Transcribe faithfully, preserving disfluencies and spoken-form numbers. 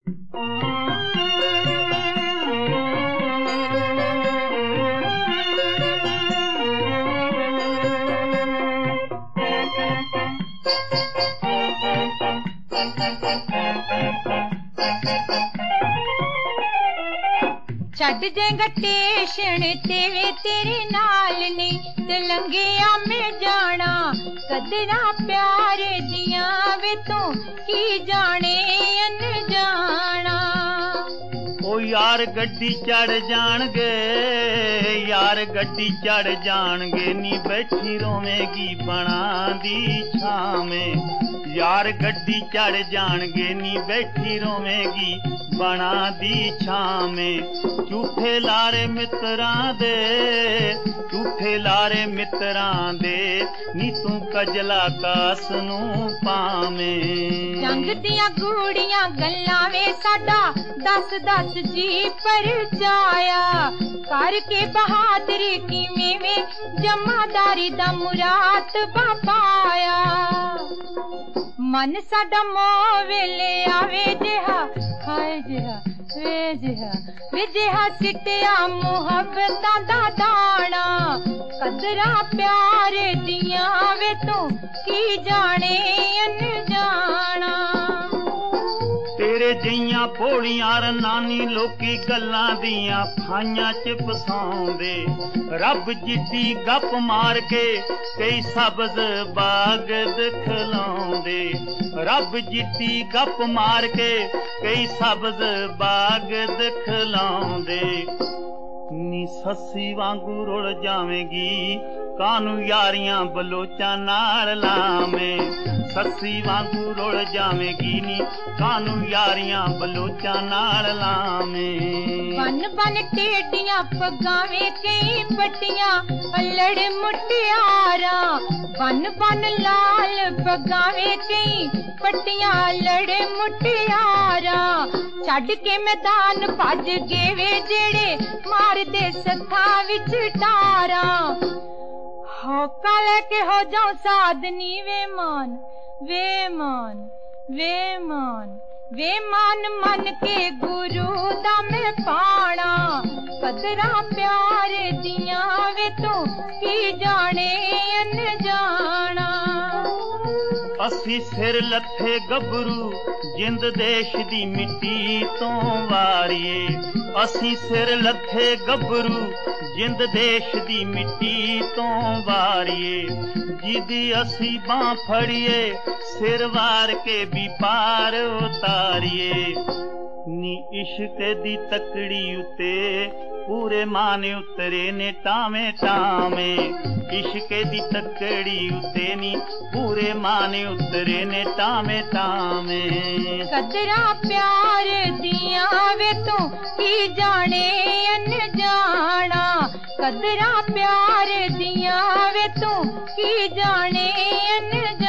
छड़ देगा टेशन तेरे तेरे नाल नी ते लंघिया में जाना कदरा प्यार दिया वे तू की जाने अनजाना। ओ यार गड्डी चढ़ जाणगे यार गड्डी चढ़ जाणगे नी बैठी रोवेगी बना दी छावें। यार गड्डी चढ़ जाणगे नी बैठी रोवेगी बना दी छावें। झूठे लारे मित्रां दे झूठे लारे मित्रां दे नी तू कजला कास नू पावें। जंग दियां गूड़ियां गल्लां वे साडा दस दस जी परचाया करके बहादरी किवें वे जमादारी दा मुराद पाया। मन साडा मोह वेले आवे जिहा हाय जिहा वे जिहा वे जिहा सिटिया मुहब्बतां दा दाना कदरा प्यार दियां वे तू की जाने अनजाना। तेरे जियां भोलियां रनानी लोकी गल्लां दियां फाइयां च फसाउंदे। रब जिद्दी गप मार के कई सब्ज बाग दिखलाउंदे। रब जिद्दी गप मार के कई सब्ज बाग दिखलाउंदे। नी सस्सी वांगू रुल जावेगी कानू यारियां बलोचा नाल लावें। सस्सी वांगू रुल जावेगी नी कानू यारियां बलोचा नाल लावें। बन बन टेडियां पगावे कई पट्टियां लड़ मुटियारा बन बन लाल पगावे कई पट्टियां लड़ मुटियारा। छड़ के मैदान भज गए वे जेड़े मार दे सथा विच टारा। होका लेके हो जाऊं साधनी वे मान वे मान वे मान वे मान मन के गुरु दा मैं पाना कदरा प्यार दिया वे तू की जाने अनजाना। असी सिर लथे गबरू जिंद देश दी मिट्टी तो वारिए। असी सिर लथे गबरू जिंद देश दी मिट्टी तो वारिए। जिदी असी बां फड़िए सिर वार के भी पार उतारिए। नी इश्क दी तकड़ी उते पूरे माने उतरे ने टावे टावे। इश्क दी तकड़ी उते नी पूरे माने उतरे ने टावे टावे। कदरा प्यार दिया वे तू की जाने अनजाना कदरा प्यार दिया वे तू की जाने अनजाना।